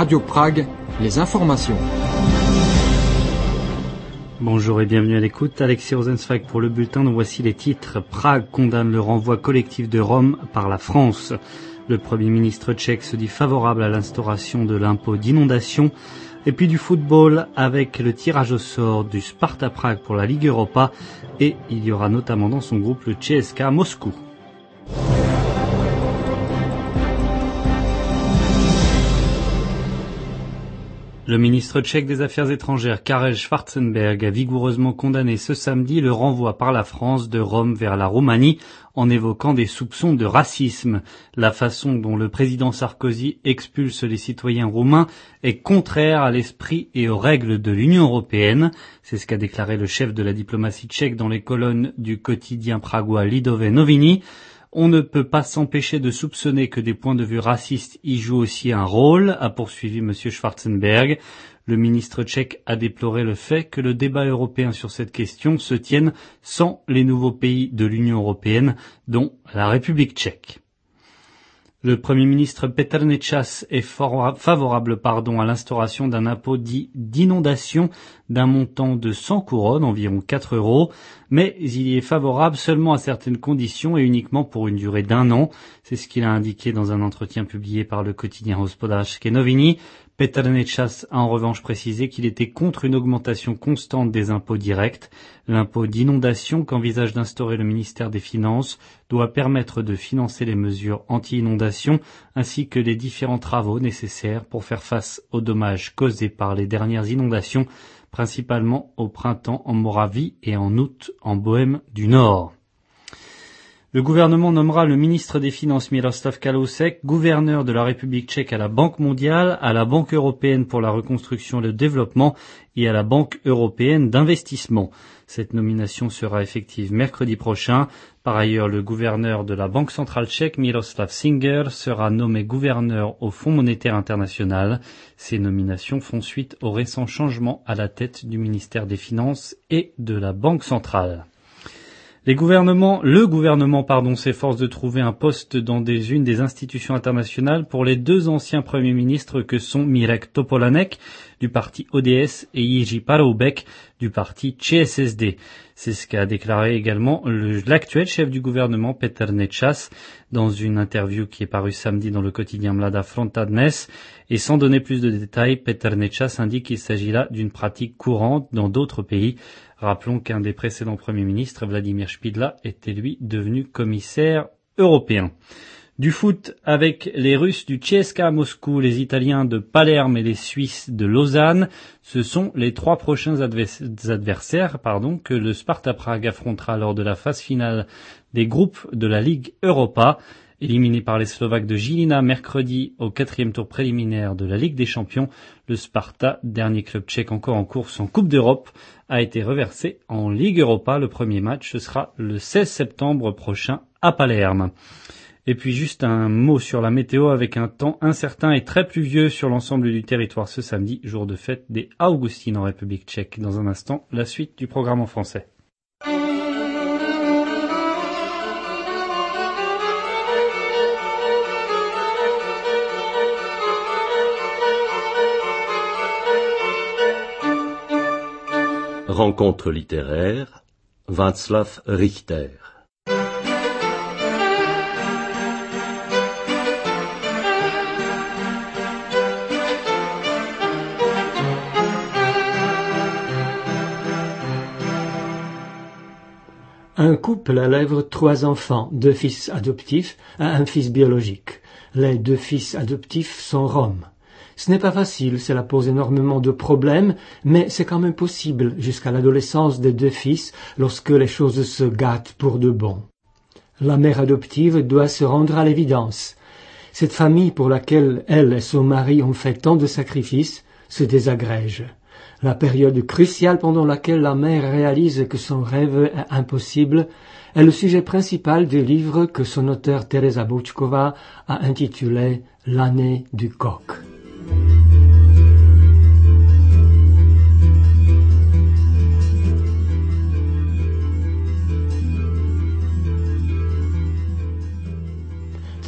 Radio Prague, les informations. Bonjour et bienvenue à l'écoute. Alexis Rosenzweig pour le bulletin. Nous voici les titres. Prague condamne le renvoi collectif de Roms par la France. Le Premier ministre tchèque se dit favorable à l'instauration de l'impôt d'inondation. Et puis du football avec le tirage au sort du Sparta Prague pour la Ligue Europa. Et il y aura notamment dans son groupe le CSKA Moscou. Le ministre tchèque des Affaires étrangères, Karel Schwarzenberg, a vigoureusement condamné ce samedi le renvoi par la France de Roms vers la Roumanie en évoquant des soupçons de racisme. La façon dont le président Sarkozy expulse les citoyens roumains est contraire à l'esprit et aux règles de l'Union européenne. C'est ce qu'a déclaré le chef de la diplomatie tchèque dans les colonnes du quotidien pragois Lidové noviny. On ne peut pas s'empêcher de soupçonner que des points de vue racistes y jouent aussi un rôle, a poursuivi M. Schwarzenberg. Le ministre tchèque a déploré le fait que le débat européen sur cette question se tienne sans les nouveaux pays de l'Union européenne, dont la République tchèque. Le Premier ministre Petr Nečas est favorable à l'instauration d'un impôt dit d'inondation d'un montant de 100 couronnes, environ 4 €, mais il y est favorable seulement à certaines conditions et uniquement pour une durée d'1 an. C'est ce qu'il a indiqué dans un entretien publié par le quotidien Hospodářské noviny. Petr Nečas a en revanche précisé qu'il était contre une augmentation constante des impôts directs. L'impôt d'inondation qu'envisage d'instaurer le ministère des Finances doit permettre de financer les mesures anti-inondation ainsi que les différents travaux nécessaires pour faire face aux dommages causés par les dernières inondations, principalement au printemps en Moravie et en août en Bohême du Nord. Le gouvernement nommera le ministre des Finances Miroslav Kalousek, gouverneur de la République tchèque à la Banque mondiale, à la Banque européenne pour la reconstruction et le développement et à la Banque européenne d'investissement. Cette nomination sera effective mercredi prochain. Par ailleurs, le gouverneur de la Banque centrale tchèque, Miroslav Singer, sera nommé gouverneur au Fonds monétaire international. Ces nominations font suite aux récents changements à la tête du ministère des Finances et de la Banque centrale. Le gouvernement s'efforce de trouver un poste dans une des institutions internationales pour les 2 anciens premiers ministres que sont Mirek Topolanek du parti ODS et Jiří Paroubek du parti ČSSD. C'est ce qu'a déclaré également l'actuel chef du gouvernement Petr Nečas dans une interview qui est parue samedi dans le quotidien Mladá fronta Dnes. Et sans donner plus de détails, Petr Nečas indique qu'il s'agit là d'une pratique courante dans d'autres pays. Rappelons qu'un des précédents premiers ministres, Vladimir Špidla, était lui devenu commissaire européen. Du foot avec les Russes du CSKA Moscou, les Italiens de Palerme et les Suisses de Lausanne. Ce sont les 3 prochains adversaires que le Sparta Prague affrontera lors de la phase finale des groupes de la Ligue Europa. Éliminé par les Slovaques de Žilina mercredi au 4e tour préliminaire de la Ligue des Champions, le Sparta, dernier club tchèque encore en course en Coupe d'Europe, a été reversé en Ligue Europa. Le premier match, ce sera le 16 septembre prochain à Palerme. Et puis juste un mot sur la météo avec un temps incertain et très pluvieux sur l'ensemble du territoire ce samedi, jour de fête des Augustines en République tchèque. Dans un instant, la suite du programme en français. Rencontre littéraire, Václav Richter. Un couple élève 3 enfants, 2 fils adoptifs et un fils biologique. Les 2 fils adoptifs sont roms. Ce n'est pas facile, cela pose énormément de problèmes, mais c'est quand même possible jusqu'à l'adolescence des 2 fils lorsque les choses se gâtent pour de bon. La mère adoptive doit se rendre à l'évidence. Cette famille pour laquelle elle et son mari ont fait tant de sacrifices se désagrège. La période cruciale pendant laquelle la mère réalise que son rêve est impossible est le sujet principal du livre que son auteur Tereza Bouchkova a intitulé « L'année du coq ».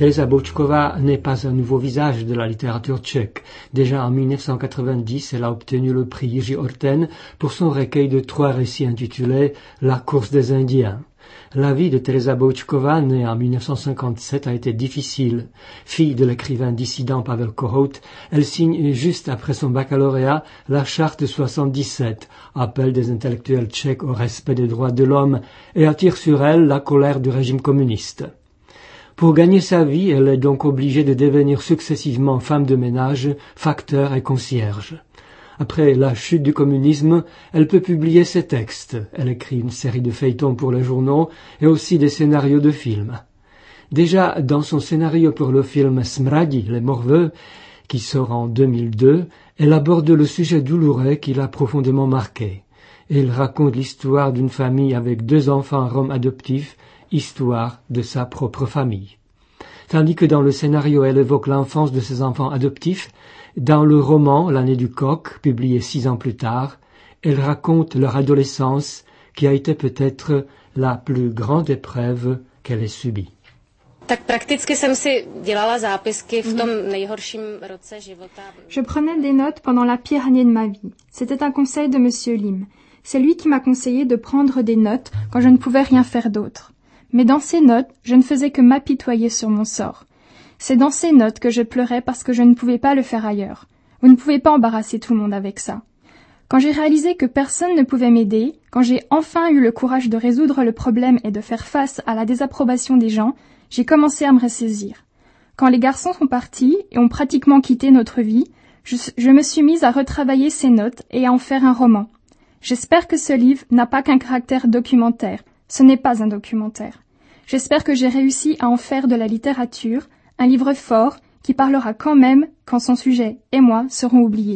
Tereza Bouchkova n'est pas un nouveau visage de la littérature tchèque. Déjà en 1990, elle a obtenu le prix Jiří Orten pour son recueil de 3 récits intitulé La course des Indiens. La vie de Tereza Bouchkova, née en 1957, a été difficile. Fille de l'écrivain dissident Pavel Kohout, elle signe juste après son baccalauréat la Charte de 77, appel des intellectuels tchèques au respect des droits de l'homme, et attire sur elle la colère du régime communiste. Pour gagner sa vie, elle est donc obligée de devenir successivement femme de ménage, facteur et concierge. Après la chute du communisme, elle peut publier ses textes. Elle écrit une série de feuilletons pour les journaux et aussi des scénarios de films. Déjà, dans son scénario pour le film Smradi, les Morveux, qui sort en 2002, elle aborde le sujet douloureux qui l'a profondément marqué. Elle raconte l'histoire d'une famille avec 2 enfants roms adoptifs, histoire de sa propre famille. Tandis que dans le scénario, elle évoque l'enfance de ses enfants adoptifs, dans le roman L'année du coq, publié 6 ans plus tard, elle raconte leur adolescence qui a été peut-être la plus grande épreuve qu'elle ait subie. Je prenais des notes pendant la pire année de ma vie. C'était un conseil de Monsieur Lim. C'est lui qui m'a conseillé de prendre des notes quand je ne pouvais rien faire d'autre. Mais dans ces notes, je ne faisais que m'apitoyer sur mon sort. C'est dans ces notes que je pleurais parce que je ne pouvais pas le faire ailleurs. Vous ne pouvez pas embarrasser tout le monde avec ça. Quand j'ai réalisé que personne ne pouvait m'aider, quand j'ai enfin eu le courage de résoudre le problème et de faire face à la désapprobation des gens, j'ai commencé à me ressaisir. Quand les garçons sont partis et ont pratiquement quitté notre vie, je me suis mise à retravailler ces notes et à en faire un roman. J'espère que ce livre n'a pas qu'un caractère documentaire. Ce n'est pas un documentaire. J'espère que j'ai réussi à en faire de la littérature, un livre fort qui parlera quand même quand son sujet et moi serons oubliés.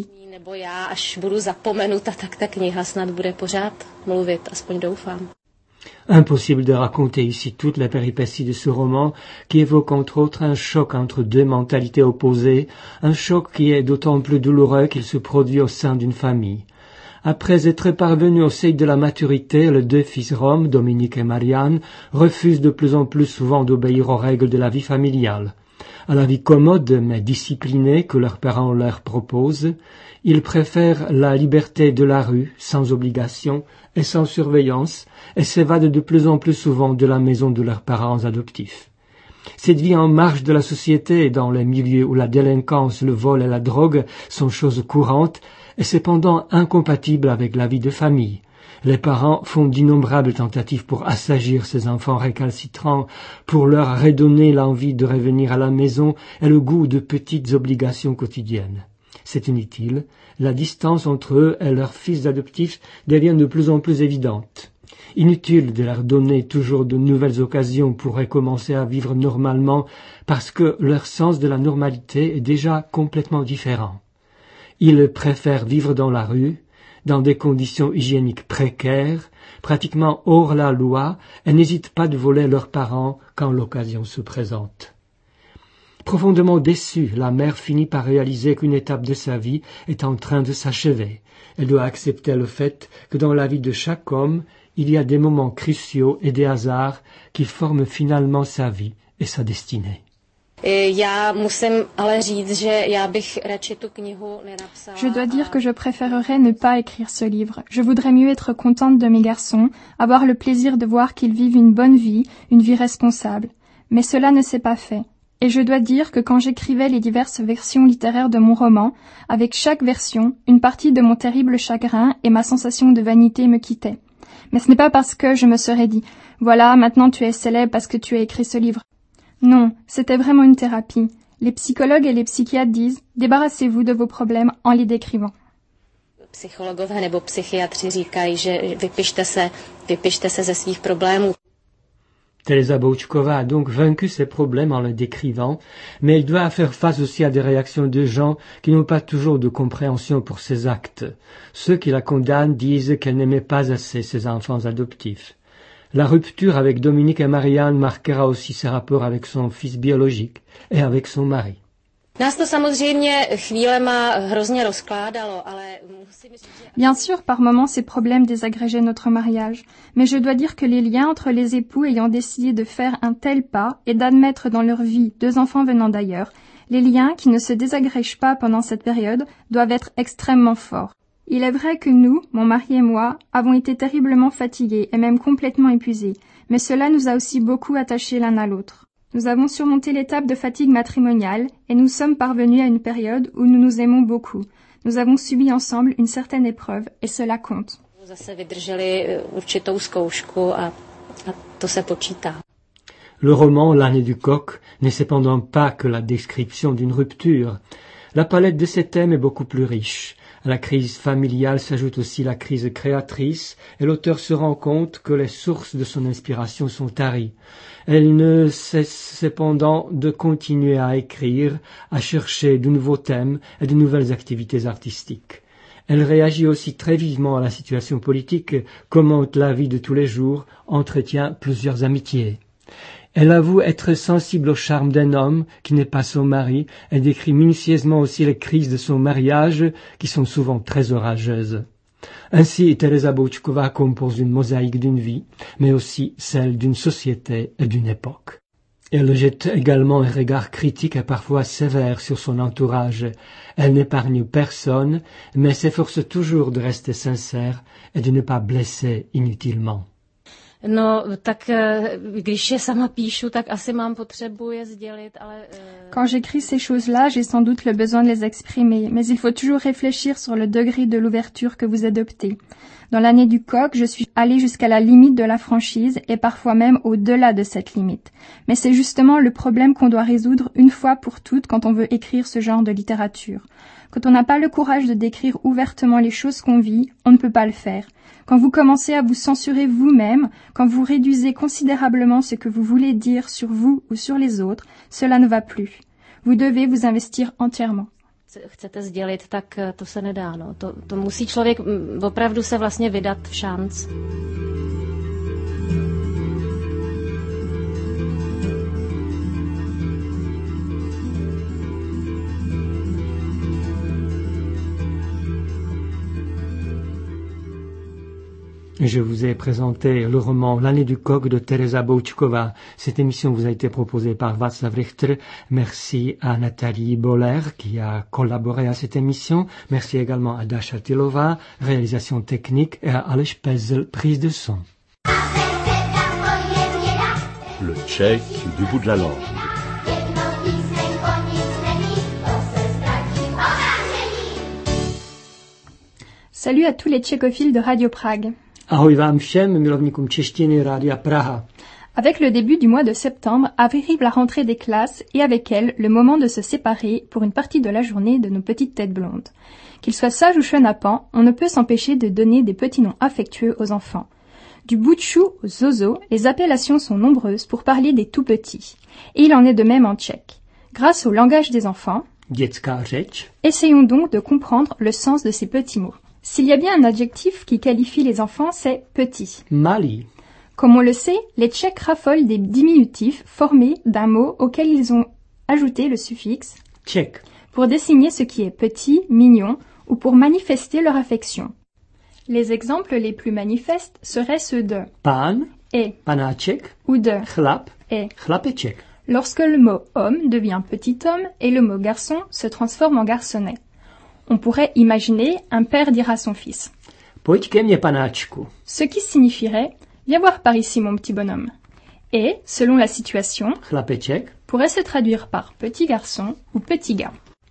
Impossible de raconter ici toutes les péripéties de ce roman qui évoque entre autres un choc entre 2 mentalités opposées, un choc qui est d'autant plus douloureux qu'il se produit au sein d'une famille. Après être parvenu au seuil de la maturité, les 2 fils roms, Dominique et Marianne, refusent de plus en plus souvent d'obéir aux règles de la vie familiale. À la vie commode mais disciplinée que leurs parents leur proposent, ils préfèrent la liberté de la rue, sans obligation et sans surveillance, et s'évadent de plus en plus souvent de la maison de leurs parents adoptifs. Cette vie en marge de la société, dans les milieux où la délinquance, le vol et la drogue sont choses courantes, est cependant incompatible avec la vie de famille. Les parents font d'innombrables tentatives pour assagir ces enfants récalcitrants, pour leur redonner l'envie de revenir à la maison et le goût de petites obligations quotidiennes. C'est inutile, la distance entre eux et leurs fils adoptifs devient de plus en plus évidente. Inutile de leur donner toujours de nouvelles occasions pour recommencer à vivre normalement parce que leur sens de la normalité est déjà complètement différent. Ils préfèrent vivre dans la rue, dans des conditions hygiéniques précaires, pratiquement hors la loi, et n'hésitent pas de voler leurs parents quand l'occasion se présente. Profondément déçue, la mère finit par réaliser qu'une étape de sa vie est en train de s'achever. Elle doit accepter le fait que dans la vie de chaque homme, il y a des moments cruciaux et des hasards qui forment finalement sa vie et sa destinée. Je dois dire que je préférerais ne pas écrire ce livre. Je voudrais mieux être contente de mes garçons, avoir le plaisir de voir qu'ils vivent une bonne vie, une vie responsable. Mais cela ne s'est pas fait. Et je dois dire que quand j'écrivais les diverses versions littéraires de mon roman, avec chaque version, une partie de mon terrible chagrin et ma sensation de vanité me quittaient. Mais ce n'est pas parce que je me serais dit « Voilà, maintenant tu es célèbre parce que tu as écrit ce livre ». Non, c'était vraiment une thérapie. Les psychologues et les psychiatres disent « Débarrassez-vous de vos problèmes en les décrivant ». Psychologové nebo psychiatři říkají, že vypište se ze svých problémů. Tereza Bouchkova a donc vaincu ses problèmes en les décrivant, mais elle doit faire face aussi à des réactions de gens qui n'ont pas toujours de compréhension pour ses actes. Ceux qui la condamnent disent qu'elle n'aimait pas assez ses enfants adoptifs. La rupture avec Dominique et Marianne marquera aussi ses rapports avec son fils biologique et avec son mari. Bien sûr, par moments, ces problèmes désagrégeaient notre mariage, mais je dois dire que les liens entre les époux ayant décidé de faire un tel pas et d'admettre dans leur vie 2 enfants venant d'ailleurs, les liens qui ne se désagrègent pas pendant cette période doivent être extrêmement forts. Il est vrai que nous, mon mari et moi, avons été terriblement fatigués et même complètement épuisés, mais cela nous a aussi beaucoup attachés l'un à l'autre. Nous avons surmonté l'étape de fatigue matrimoniale et nous sommes parvenus à une période où nous nous aimons beaucoup. Nous avons subi ensemble une certaine épreuve et cela compte. Le roman L'année du coq n'est cependant pas que la description d'une rupture. La palette de ces thèmes est beaucoup plus riche. À la crise familiale s'ajoute aussi la crise créatrice et l'auteur se rend compte que les sources de son inspiration sont taries. Elle ne cesse cependant de continuer à écrire, à chercher de nouveaux thèmes et de nouvelles activités artistiques. Elle réagit aussi très vivement à la situation politique, commente la vie de tous les jours, entretient plusieurs amitiés. Elle avoue être sensible au charme d'un homme qui n'est pas son mari et décrit minutieusement aussi les crises de son mariage qui sont souvent très orageuses. Ainsi, Tereza Bouchkova compose une mosaïque d'une vie, mais aussi celle d'une société et d'une époque. Elle jette également un regard critique et parfois sévère sur son entourage. Elle n'épargne personne, mais s'efforce toujours de rester sincère et de ne pas blesser inutilement. Quand j'écris ces choses-là, j'ai sans doute le besoin de les exprimer, mais il faut toujours réfléchir sur le degré de l'ouverture que vous adoptez. Dans l'année du coq, je suis allée jusqu'à la limite de la franchise et parfois même au-delà de cette limite. Mais c'est justement le problème qu'on doit résoudre une fois pour toutes quand on veut écrire ce genre de littérature. Quand on n'a pas le courage de décrire ouvertement les choses qu'on vit, on ne peut pas le faire. Quand vous commencez à vous censurer vous-même, quand vous réduisez considérablement ce que vous voulez dire sur vous ou sur les autres, cela ne va plus. Vous devez vous investir entièrement. Chcete sdělit, tak to se nedá. No. To musí člověk opravdu se vlastně vydat v šanc. Je vous ai présenté le roman L'année du coq de Tereza Bouchkova. Cette émission vous a été proposée par Václav Richter. Merci à Nathalie Boller qui a collaboré à cette émission. Merci également à Dasha Tilova, réalisation technique, et à Aleš Pezel, prise de son. Le tchèque du bout de la langue. Salut à tous les tchécophiles de Radio Prague. Ahoj vám všem, milovníkům češtiny Rádia Praha. Avec le début du mois de septembre, arrive la rentrée des classes et avec elle, le moment de se séparer pour une partie de la journée de nos petites têtes blondes. Qu'ils soient sages ou chenapans, on ne peut s'empêcher de donner des petits noms affectueux aux enfants. Du bout de chou au zozo, les appellations sont nombreuses pour parler des tout-petits. Et il en est de même en tchèque. Grâce au langage des enfants, Dětská řeč. Essayons donc de comprendre le sens de ces petits mots. S'il y a bien un adjectif qui qualifie les enfants, c'est petit. Malý. Comme on le sait, les Tchèques raffolent des diminutifs formés d'un mot auquel ils ont ajouté le suffixe Tchèque pour désigner ce qui est petit, mignon ou pour manifester leur affection. Les exemples les plus manifestes seraient ceux de pán, et panáček, ou de chlap, et. chlapeček. Lorsque le mot homme devient petit homme et le mot garçon se transforme en garçonnet. On pourrait imaginer un père dire à son fils Pojď ke mně, panáčku. Ce qui signifierait viens voir par ici mon petit bonhomme. Et, selon la situation, chlapeček pourrait se traduire par petit garçon ou petit gars.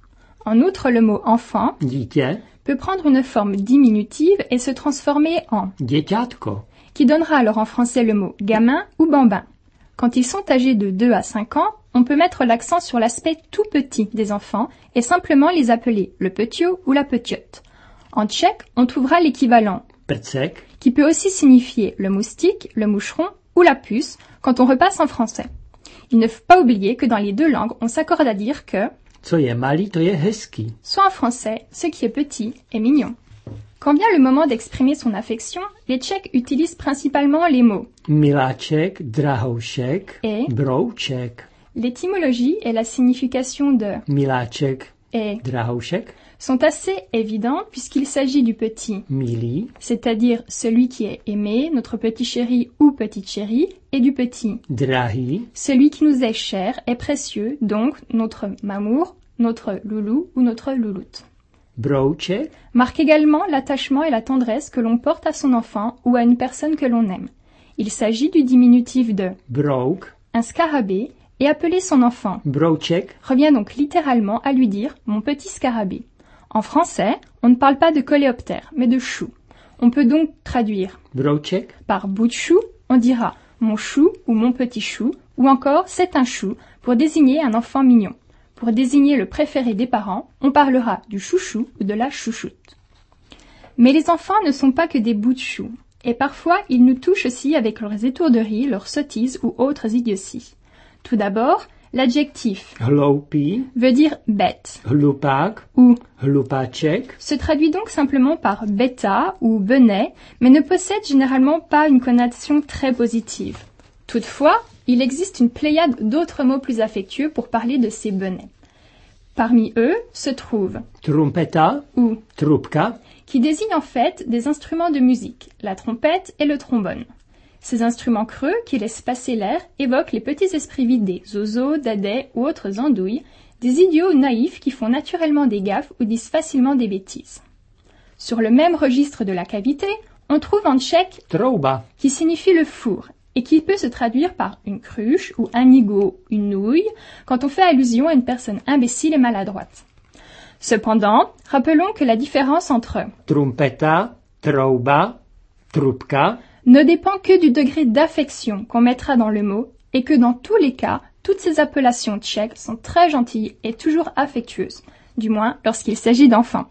En outre, le mot enfant dítě peut prendre une forme diminutive et se transformer en děťátko, qui donnera alors en français le mot gamin ou bambin. Quand ils sont âgés de 2 à 5 ans, on peut mettre l'accent sur l'aspect tout petit des enfants et simplement les appeler le petiot ou la petiote. En tchèque, on trouvera l'équivalent prcek, qui peut aussi signifier le moustique, le moucheron ou la puce quand on repasse en français. Il ne faut pas oublier que dans les deux langues, on s'accorde à dire que co je malý, to je hezký. Soit en français, ce qui est petit est mignon. Quand vient le moment d'exprimer son affection, les Tchèques utilisent principalement les mots miláček, drahoušek et brouček. L'étymologie et la signification de miláček, et drahoušek, sont assez évidentes puisqu'il s'agit du petit, milý, c'est-à-dire celui qui est aimé, notre petit chéri ou petite chérie, et du petit, drahý, celui qui nous est cher et précieux, donc notre mamour, notre loulou ou notre louloute. brouček, Marque également l'attachement et la tendresse que l'on porte à son enfant ou à une personne que l'on aime. Il s'agit du diminutif de brouk, un scarabée, et appeler son enfant brouček, revient donc littéralement à lui dire « mon petit scarabée ». En français, on ne parle pas de coléoptère, mais de chou. On peut donc traduire brouček, par bout de chou, on dira « mon chou » ou « mon petit chou » ou encore « c'est un chou » pour désigner un enfant mignon. Pour désigner le préféré des parents, on parlera du chouchou ou de la chouchoute. Mais les enfants ne sont pas que des bouts de chou, et parfois ils nous touchent aussi avec leurs étourderies, leurs sottises ou autres idioties. Tout d'abord, l'adjectif hloupý, veut dire bête hlupák, ou hlupáček, se traduit donc simplement par bêta ou benet, mais ne possède généralement pas une connotation très positive. Toutefois, il existe une pléiade d'autres mots plus affectueux pour parler de ces benets. Parmi eux se trouve trumpeta, ou trubka, qui désigne en fait des instruments de musique, la trompette et le trombone. Ces instruments creux qui laissent passer l'air évoquent les petits esprits vidés, zozos, dadais ou autres andouilles, des idiots naïfs qui font naturellement des gaffes ou disent facilement des bêtises. Sur le même registre de la cavité, on trouve en tchèque trouba, qui signifie le four et qui peut se traduire par une cruche ou un nigo, une nouille, quand on fait allusion à une personne imbécile et maladroite. Cependant, rappelons que la différence entre trumpeta, trouba, trubka, ne dépend que du degré d'affection qu'on mettra dans le mot et que dans tous les cas, toutes ces appellations tchèques sont très gentilles et toujours affectueuses, du moins lorsqu'il s'agit d'enfants.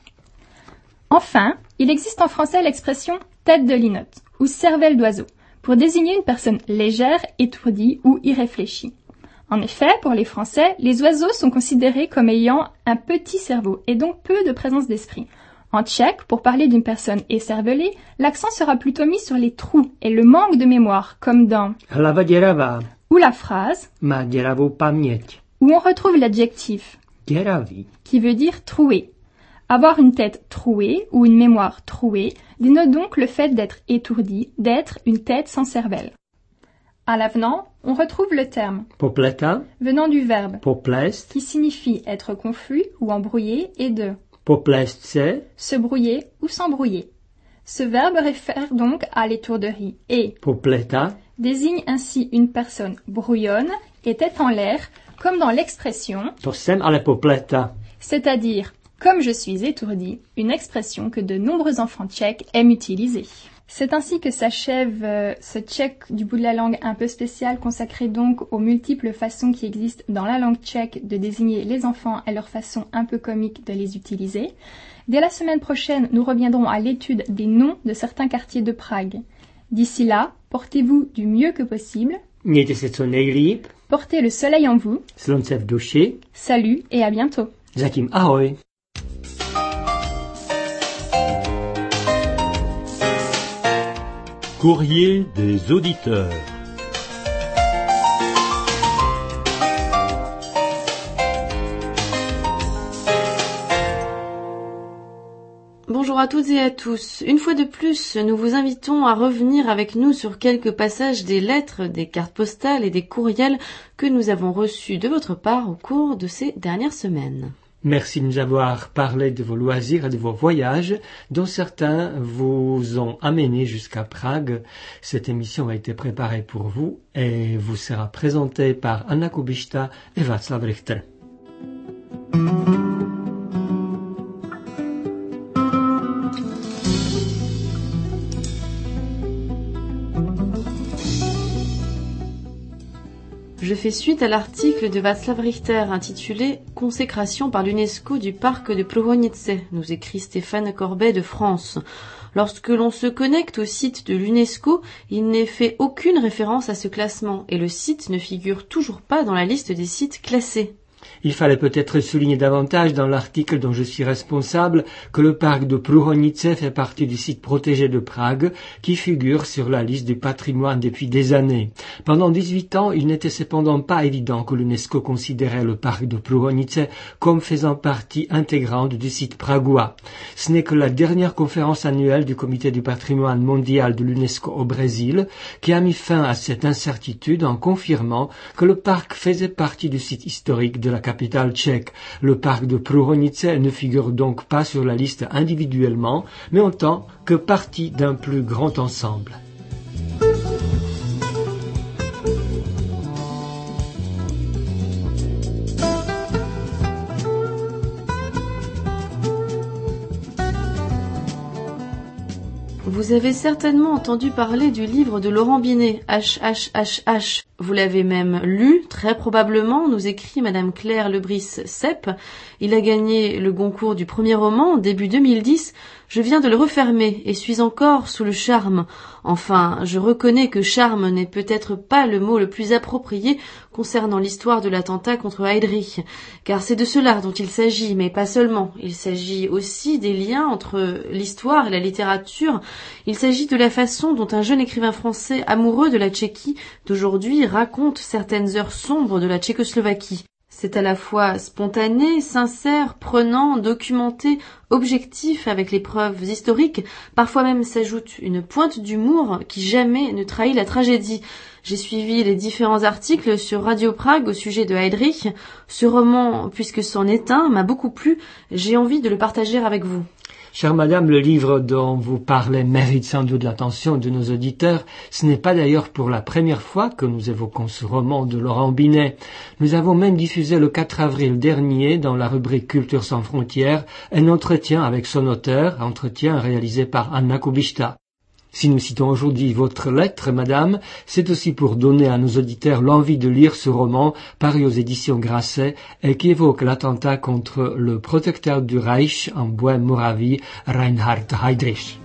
Enfin, il existe en français l'expression tête de linotte ou cervelle d'oiseau pour désigner une personne légère, étourdie ou irréfléchie. En effet, pour les Français, les oiseaux sont considérés comme ayant un petit cerveau et donc peu de présence d'esprit. En tchèque, pour parler d'une personne écervelée, l'accent sera plutôt mis sur les trous et le manque de mémoire, comme dans hlava děravá, ou la phrase má děravou paměť, où on retrouve l'adjectif děravý, qui veut dire troué. Avoir une tête trouée ou une mémoire trouée dénote donc le fait d'être étourdi, d'être une tête sans cervelle. À l'avenant, on retrouve le terme popleta, venant du verbe poplest, qui signifie être confus ou embrouillé et de poplest se, se brouiller ou s'embrouiller. Ce verbe réfère donc à l'étourderie et popleta, désigne ainsi une personne brouillonne et tête en l'air, comme dans l'expression to jsem ale popleta. c'est-à-dire « comme je suis étourdi », une expression que de nombreux enfants tchèques aiment utiliser. C'est ainsi que s'achève ce tchèque du bout de la langue un peu spécial, consacré donc aux multiples façons qui existent dans la langue tchèque de désigner les enfants et leur façon un peu comique de les utiliser. Dès la semaine prochaine, nous reviendrons à l'étude des noms de certains quartiers de Prague. D'ici là, portez-vous du mieux que possible. Mějte se co nejlíp, Portez le soleil en vous. slunce v duši, Salut et à bientôt. zatím ahoj. Courrier des auditeurs. Bonjour à toutes et à tous. Une fois de plus, nous vous invitons à revenir avec nous sur quelques passages des lettres, des cartes postales et des courriels que nous avons reçus de votre part au cours de ces dernières semaines. Merci de nous avoir parlé de vos loisirs et de vos voyages, dont certains vous ont amené jusqu'à Prague. Cette émission a été préparée pour vous et vous sera présentée par Anna Kubišta et Václav Richter. Je fais suite à l'article de Václav Richter intitulé « Consécration par l'UNESCO du parc de Průhonice », nous écrit Stéphane Corbet de France. Lorsque l'on se connecte au site de l'UNESCO, il n'est fait aucune référence à ce classement et le site ne figure toujours pas dans la liste des sites classés. Il fallait peut-être souligner davantage dans l'article dont je suis responsable que le parc de Průhonice fait partie du site protégé de Prague qui figure sur la liste du patrimoine depuis des années. Pendant 18 ans, il n'était cependant pas évident que l'UNESCO considérait le parc de Průhonice comme faisant partie intégrante du site pragois. Ce n'est que la dernière conférence annuelle du comité du patrimoine mondial de l'UNESCO au Brésil qui a mis fin à cette incertitude en confirmant que le parc faisait partie du site historique de la capitale tchèque. Le parc de Průhonice ne figure donc pas sur la liste individuellement, mais en tant que partie d'un plus grand ensemble. Vous avez certainement entendu parler du livre de Laurent Binet, HHHH. Vous l'avez même lu, très probablement, nous écrit Madame Claire Lebris-Sepp. Il a gagné le Goncourt du premier roman, début 2010. Je viens de le refermer et suis encore sous le charme. Enfin, je reconnais que charme n'est peut-être pas le mot le plus approprié concernant l'histoire de l'attentat contre Heydrich, car c'est de cela dont il s'agit, mais pas seulement. Il s'agit aussi des liens entre l'histoire et la littérature. Il s'agit de la façon dont un jeune écrivain français amoureux de la Tchéquie d'aujourd'hui raconte certaines heures sombres de la Tchécoslovaquie. C'est à la fois spontané, sincère, prenant, documenté, objectif avec les preuves historiques. Parfois même s'ajoute une pointe d'humour qui jamais ne trahit la tragédie. J'ai suivi les différents articles sur Radio Prague au sujet de Heydrich. Ce roman, puisque c'en est un, m'a beaucoup plu. J'ai envie de le partager avec vous. Chère madame, le livre dont vous parlez mérite sans doute l'attention de nos auditeurs. Ce n'est pas d'ailleurs pour la première fois que nous évoquons ce roman de Laurent Binet. Nous avons même diffusé le 4 avril dernier dans la rubrique Culture sans frontières un entretien avec son auteur, entretien réalisé par Anna Kubishta. Si nous citons aujourd'hui votre lettre, madame, c'est aussi pour donner à nos auditeurs l'envie de lire ce roman paru aux éditions Grasset et qui évoque l'attentat contre le protecteur du Reich en Bohême-Moravie, Reinhard Heydrich.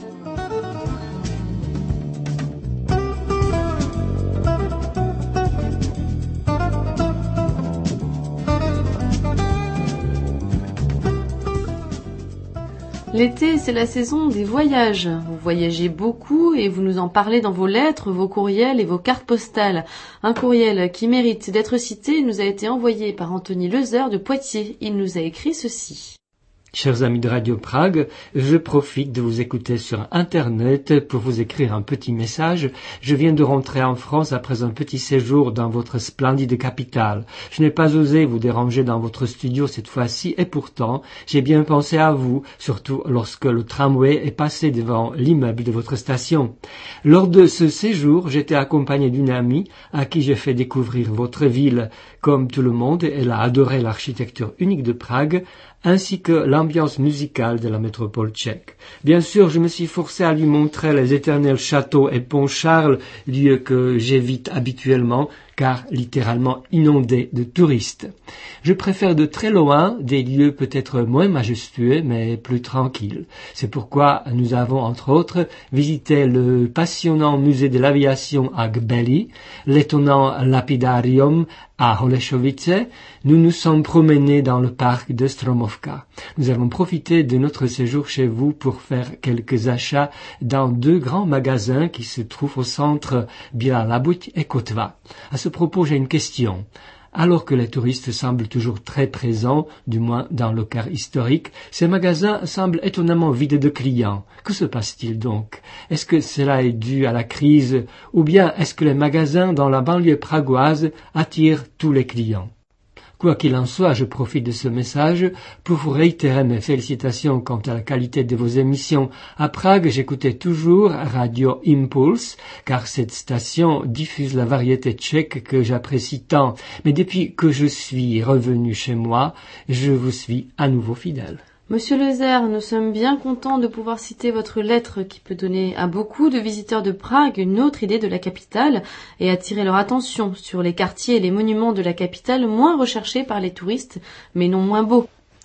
L'été, c'est la saison des voyages. Vous voyagez beaucoup et vous nous en parlez dans vos lettres, vos courriels et vos cartes postales. Un courriel qui mérite d'être cité nous a été envoyé par Anthony Leuzer de Poitiers. Il nous a écrit ceci. Chers amis de Radio Prague, je profite de vous écouter sur Internet pour vous écrire un petit message. Je viens de rentrer en France après un petit séjour dans votre splendide capitale. Je n'ai pas osé vous déranger dans votre studio cette fois-ci et pourtant, j'ai bien pensé à vous, surtout lorsque le tramway est passé devant l'immeuble de votre station. Lors de ce séjour, j'étais accompagné d'une amie à qui j'ai fait découvrir votre ville. Comme tout le monde, elle a adoré l'architecture unique de Prague, ainsi que l'ambiance musicale de la métropole tchèque. Bien sûr, je me suis forcé à lui montrer les éternels châteaux et ponts Charles, lieux que j'évite habituellement, car littéralement inondés de touristes. Je préfère de très loin des lieux peut-être moins majestueux, mais plus tranquilles. C'est pourquoi nous avons, entre autres, visité le passionnant musée de l'aviation à Gbely, l'étonnant lapidarium à Holešovice. Nous nous sommes promenés dans le parc de Stromovka. Nous avons profité de notre séjour chez vous pour faire quelques achats dans 2 grands magasins qui se trouvent au centre Bílá Labuť et Kotva. À ce propos, j'ai une question. Alors que les touristes semblent toujours très présents, du moins dans le quart historique, ces magasins semblent étonnamment vides de clients. Que se passe-t-il donc? Est-ce que cela est dû à la crise, ou bien est-ce que les magasins dans la banlieue pragoise attirent tous les clients? Quoi qu'il en soit, je profite de ce message pour vous réitérer mes félicitations quant à la qualité de vos émissions. À Prague, j'écoutais toujours Radio Impulse, car cette station diffuse la variété tchèque que j'apprécie tant. Mais depuis que je suis revenu chez moi, je vous suis à nouveau fidèle. Monsieur Leuzer, nous sommes bien contents de pouvoir citer votre lettre qui peut donner à beaucoup de visiteurs de Prague une autre idée de la capitale et attirer leur attention sur les quartiers et les monuments de la capitale moins recherchés par les touristes, mais non moins beaux.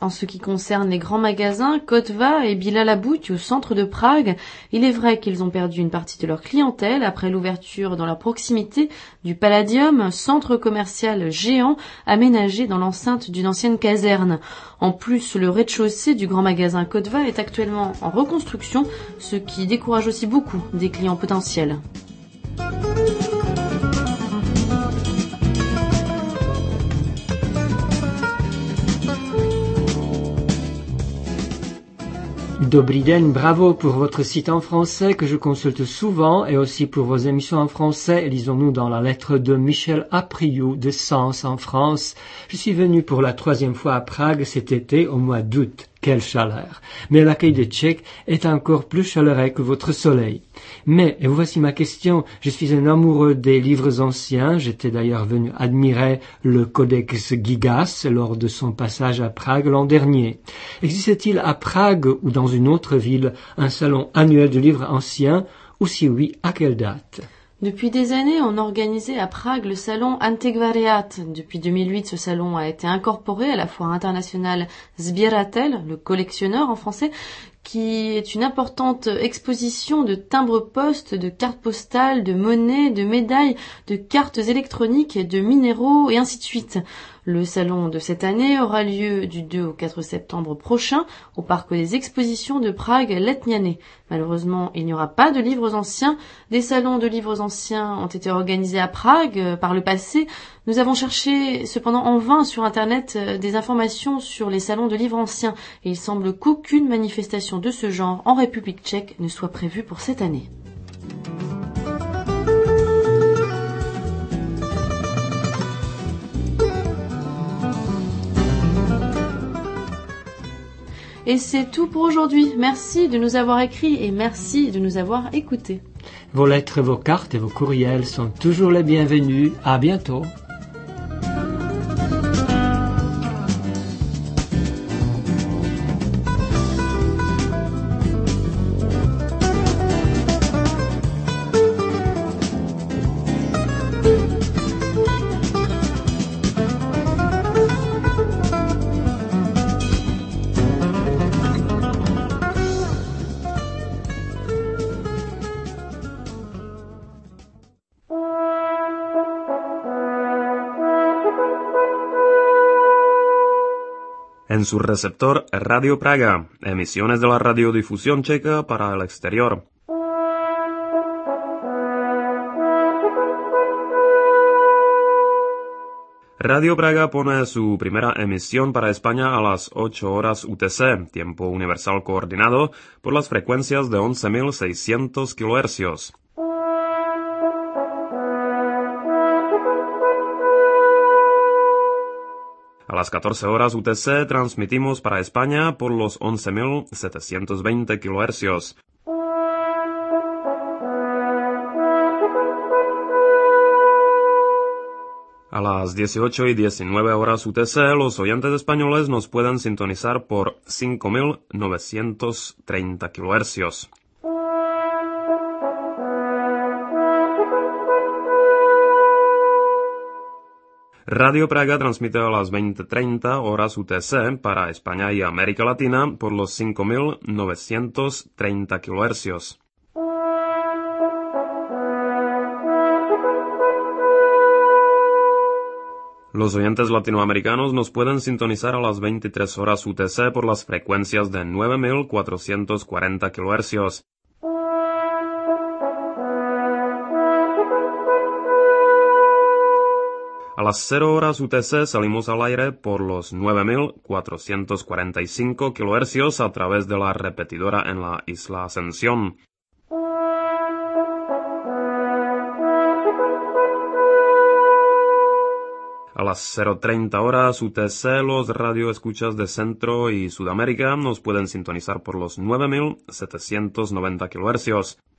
En ce qui concerne les grands magasins Kotva et Bilalabuť au centre de Prague, il est vrai qu'ils ont perdu une partie de leur clientèle après l'ouverture dans leur proximité du Palladium, centre commercial géant aménagé dans l'enceinte d'une ancienne caserne. En plus, le rez-de-chaussée du grand magasin Kotva est actuellement en reconstruction, ce qui décourage aussi beaucoup des clients potentiels. Dobrý den, bravo pour votre site en français que je consulte souvent et aussi pour vos émissions en français. Lisons-nous dans la lettre de Michel Apriou de Sens en France. Je suis venu pour la 3e fois à Prague cet été au mois d'août. Quelle chaleur! Mais l'accueil des Tchèques est encore plus chaleureux que votre soleil. Mais, et voici ma question, je suis un amoureux des livres anciens, j'étais d'ailleurs venu admirer le Codex Gigas lors de son passage à Prague l'an dernier. Existe-t-il à Prague ou dans une autre ville un salon annuel de livres anciens, ou si oui, à quelle date? Depuis des années, on organisait à Prague le salon Antiquariat. Depuis 2008, ce salon a été incorporé à la foire internationale Zbieratel, le collectionneur en français, qui est une importante exposition de timbres-poste, de cartes postales, de monnaies, de médailles, de cartes électroniques, de minéraux et ainsi de suite. Le salon de cette année aura lieu du 2 au 4 septembre prochain au parc des expositions de Prague Letniany. Malheureusement, il n'y aura pas de livres anciens. Des salons de livres anciens ont été organisés à Prague par le passé. Nous avons cherché cependant en vain sur Internet des informations sur les salons de livres anciens et il semble qu'aucune manifestation de ce genre en République tchèque ne soit prévue pour cette année. Et c'est tout pour aujourd'hui. Merci de nous avoir écrit et merci de nous avoir écoutés. Vos lettres, vos cartes et vos courriels sont toujours les bienvenus. À bientôt. En su receptor Radio Praga, emisiones de la radiodifusión checa para el exterior. Radio Praga pone su primera emisión para España a las 8 horas UTC, tiempo universal coordinado, por las frecuencias de 11.600 kHz. A las 14 horas UTC transmitimos para España por los 11.720 kHz. A las 18 y 19 horas UTC, los oyentes españoles nos pueden sintonizar por 5.930 kHz. Radio Praga transmite a las 20:30 horas UTC para España y América Latina por los 5.930 kHz. Los oyentes latinoamericanos nos pueden sintonizar a las 23 horas UTC por las frecuencias de 9.440 kHz. A las 0 horas UTC salimos al aire por los 9.445 kHz a través de la repetidora en la isla Ascensión. A las 0:30 horas UTC los radioescuchas de Centro y Sudamérica nos pueden sintonizar por los 9.790 kHz.